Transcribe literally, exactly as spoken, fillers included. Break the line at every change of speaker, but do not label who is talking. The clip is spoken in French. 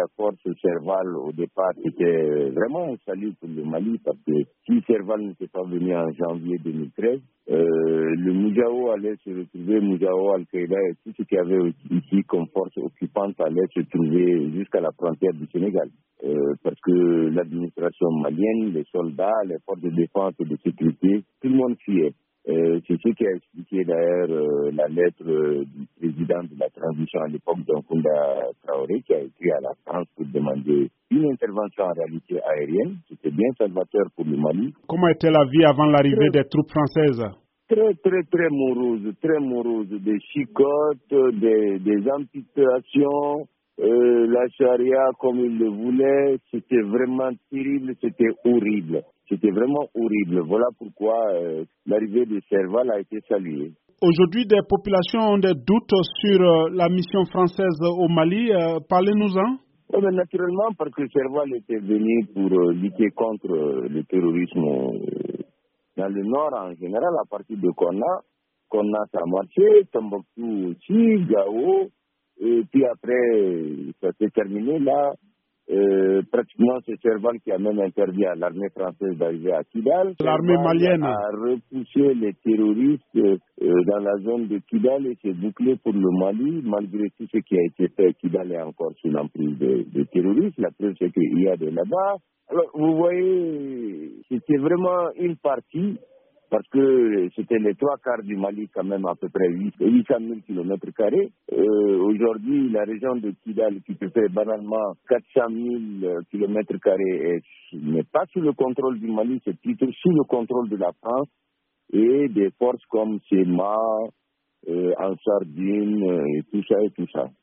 force Serval, au départ, c'était vraiment un salut pour le Mali, parce que si Serval n'était pas venu en janvier deux mille treize, euh, le Moujao allait se retrouver, Moujao, Al-Qaïda et tout ce qu'il y avait ici comme force occupante allait se trouver jusqu'à la frontière du Sénégal. Euh, parce que l'administration malienne, les soldats, les forces de défense et de sécurité, tout le monde fuyait. Euh, c'est ce qui a expliqué d'ailleurs euh, la lettre euh, du président de la transition à l'époque, Nkunda Traoré, qui a écrit à la France pour demander une intervention en réalité aérienne. C'était bien salvateur pour le Mali.
Comment était la vie avant l'arrivée des troupes françaises?
Très, très, très morose, très morose. Des chicottes, des, des amputations, euh, la charia comme il le voulait. C'était vraiment terrible, c'était horrible. C'était vraiment horrible. Voilà pourquoi euh, l'arrivée de Serval a été saluée.
Aujourd'hui, des populations ont des doutes sur euh, la mission française au Mali. Euh, Parlez-nous-en.
Oui, mais naturellement, parce que Serval était venu pour euh, lutter contre euh, le terrorisme euh, dans le nord en général, à partir de Konna. Konna, ça a marché, Tombouctou aussi, Gao. Et puis après, ça s'est terminé là. Euh, pratiquement, c'est Serval qui a même interdit à l'armée française d'arriver à Kidal.
L'armée malienne
a repoussé les terroristes euh, dans la zone de Kidal et s'est bouclé pour le Mali. Malgré tout ce qui a été fait, Kidal est encore sous l'emprise des de terroristes. La preuve, c'est qu'il y a de là-bas. Alors, vous voyez, c'était vraiment une partie, parce que c'était les trois quarts du Mali quand même, à peu près huit cent mille kilomètres carrés. Euh, aujourd'hui, la région de Kidal, qui peut faire banalement quatre cent mille kilomètres carrés, n'est pas sous le contrôle du Mali, c'est plutôt sous le contrôle de la France et des forces comme SEMA, euh, Ansar Dine, et tout ça et tout ça.